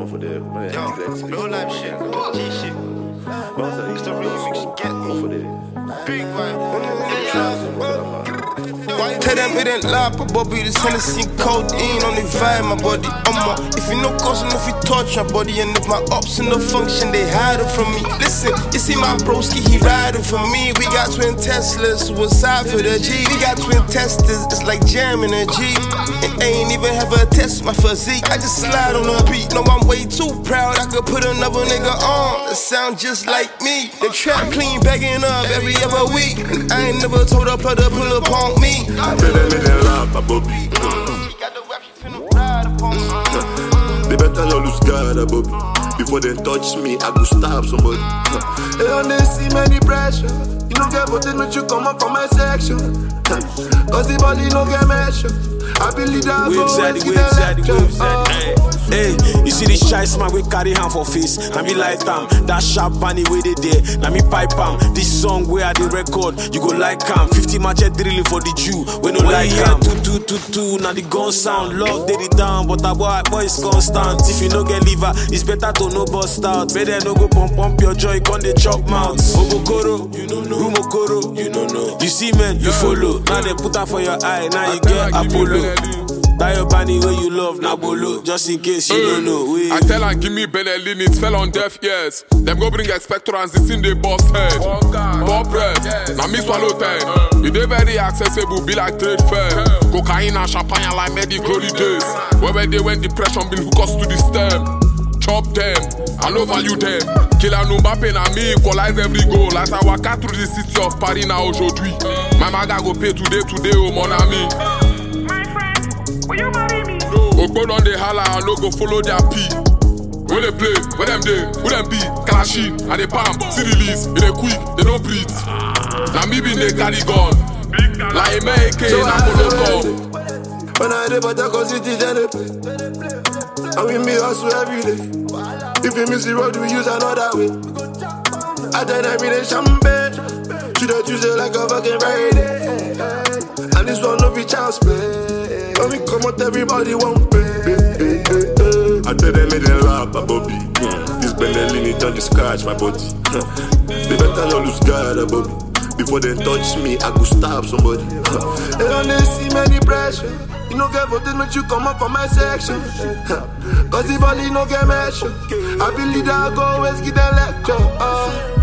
for the man. Yo, real life shit, G shit. It's the remix you get for the big vibe. Tell them it ain't lie, but Bobby, this Hennessy codeine on the vibe, my body. If you know cause and if you touch my body, and if my ups in the function, they hide it from me. Listen, you see my broski, he riding for me. We got twin Teslas, suicide for the G. We got twin testers, it's like jamming a G. And I ain't even have a test my physique. I just slide on the beat. No, I'm way too proud. I could put another nigga on that sound just like me. The trap clean, bagging up every other week. And I ain't never told a plug to pull up on me. I tell them it ain't love, Bobby. They better not lose God, Bobby. Before they touch me, I go stab somebody. They don't see many pressure. You don't get voted, but you come up from my section. Cause the body don't get measured. I believe that Hey, you see this child man we carry hand for face. And me like that sharp bunny way they there. Now me pipe this song where I the record. You go like 50 match drilling for the Jew. We no like two. Now the gun sound lock, they down. But that boy is constant. If you no get liver, it's better to no bust out. Better no go pump your joy, con the chop mouth. Obokoro, you don't know. Rumokoro, you don't know. You see men, you follow. Now they put that for your eye, now you get Apollo. That your bunny where you love, now bolo. Just in case you don't know. I tell her, give me Benelin, it fell on deaf ears. Them go bring expectorants, it's in the boss head. Pop breath, now me swallow 10. It is very accessible, be like trade fair. Cocaine and champagne like many glory days. Where they went depression, been hook us to the stem. Chop them, I no value them. Killer Mbappe na me equalize every goal. As I walk out through the city of Paris now aujourd'hui. My maga go pay today, oh mon ami. Will you marry me? Okpo don dey holla, I no go follow their pee. When they play, where them dey, who them be? Kalashi, and they palm, see release, they quick, they don't breathe. Now me been they carry gun, like me AK na Molotov. When I dey but I go city, then they play. And we me hustle every day. If you miss the road, we use another way. I done every day champagne. Should I choose it like a fucking Friday? And this one no be child's play. When we come out, everybody won't pay. I tell them it ain't love, Bobby. This Benelin, it don't scratch my body. They better not lose God, Bobby. Before they touch me, I go stab somebody. They don't see many pressure. You don't get voted, but you come up from my section. Cause the body no get measured. I believe that I go always give them lecture.